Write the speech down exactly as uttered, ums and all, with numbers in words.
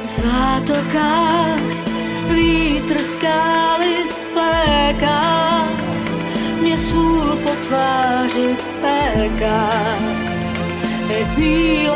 V zátokách vítr skály svléká, mě sůl po tváři stéká, jak bílá